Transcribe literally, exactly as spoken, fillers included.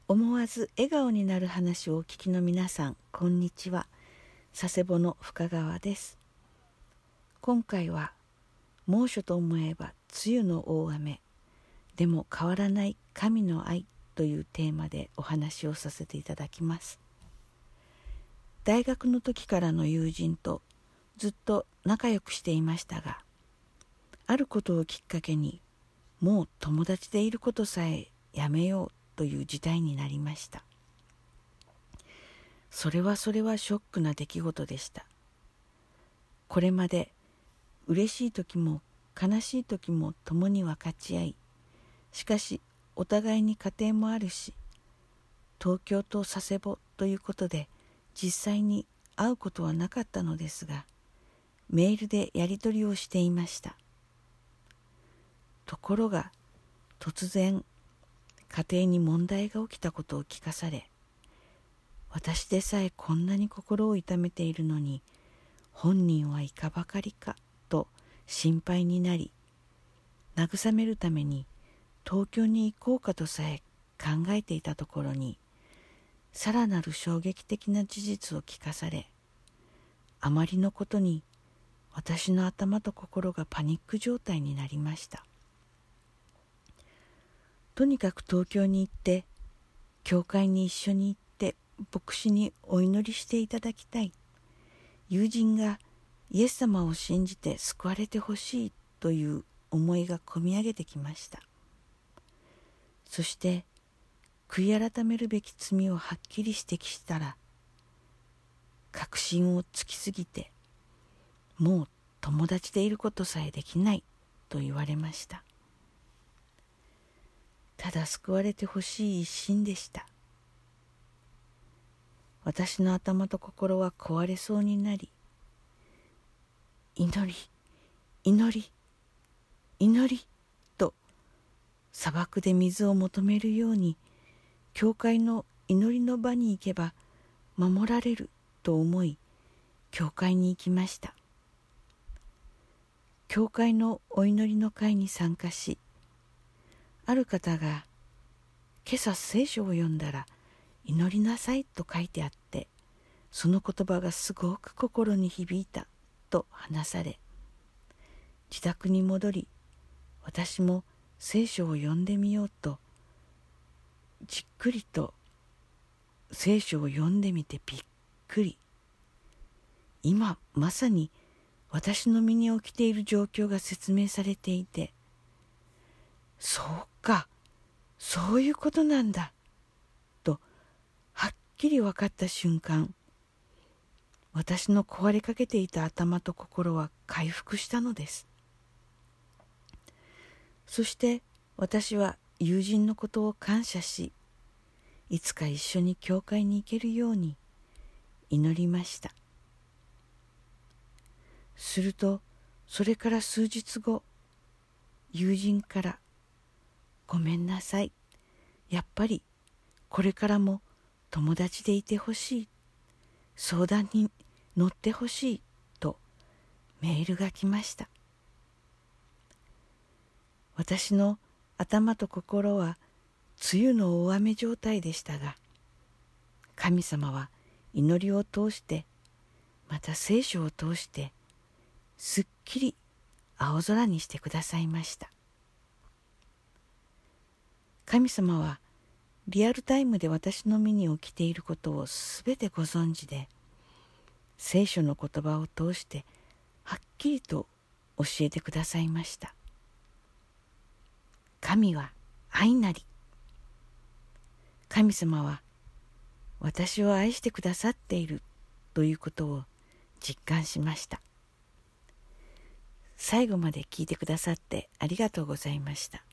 思わず笑顔になる話をお聞きの皆さん、こんにちは。佐世保の深川です。今回は猛暑と思えば梅雨の大雨、でも変わらない神の愛というテーマでお話をさせていただきます。大学の時からの友人とずっと仲良くしていましたが、あることをきっかけにもう友達でいることさえやめようという事態になりました。それはそれはショックな出来事でした。これまで嬉しい時も悲しい時も共に分かち合い、しかしお互いに家庭もあるし、東京と佐世保ということで実際に会うことはなかったのですが、メールでやり取りをしていました。ところが突然家庭に問題が起きたことを聞かされ、私でさえこんなに心を痛めているのに本人はいかばかりかと心配になり、慰めるために東京に行こうかとさえ考えていたところに、さらなる衝撃的な事実を聞かされ、あまりのことに私の頭と心がパニック状態になりました。とにかく東京に行って教会に一緒に行って牧師にお祈りしていただきたい、友人がイエス様を信じて救われてほしいという思いがこみ上げてきました。そして悔い改めるべき罪をはっきり指摘したら、確信をつきすぎてもう友達でいることさえできないと言われました。ただ救われてほしい一心でした。私の頭と心は壊れそうになり、祈り、祈り、祈りと砂漠で水を求めるように、教会の祈りの場に行けば守られると思い、教会に行きました。教会のお祈りの会に参加し、ある方が今朝聖書を読んだら祈りなさいと書いてあって、その言葉がすごく心に響いたと話され、自宅に戻り私も聖書を読んでみようとじっくりと聖書を読んでみてびっくり。今まさに私の身に起きている状況が説明されていて、そうか、そういうことなんだとはっきり分かった瞬間、私の壊れかけていた頭と心は回復したのです。そして私は友人のことを感謝し、いつか一緒に教会に行けるように祈りました。するとそれから数日後、友人からごめんなさい、やっぱりこれからも友達でいてほしい、相談に乗ってほしいとメールが来ました。私の頭と心は梅雨の大雨状態でしたが、神様は祈りを通して、また聖書を通してすっきり青空にしてくださいました。神様はリアルタイムで私の身に起きていることをすべてご存知で、聖書の言葉を通してはっきりと教えてくださいました。神は愛なり。神様は私を愛してくださっているということを実感しました。最後まで聞いてくださってありがとうございました。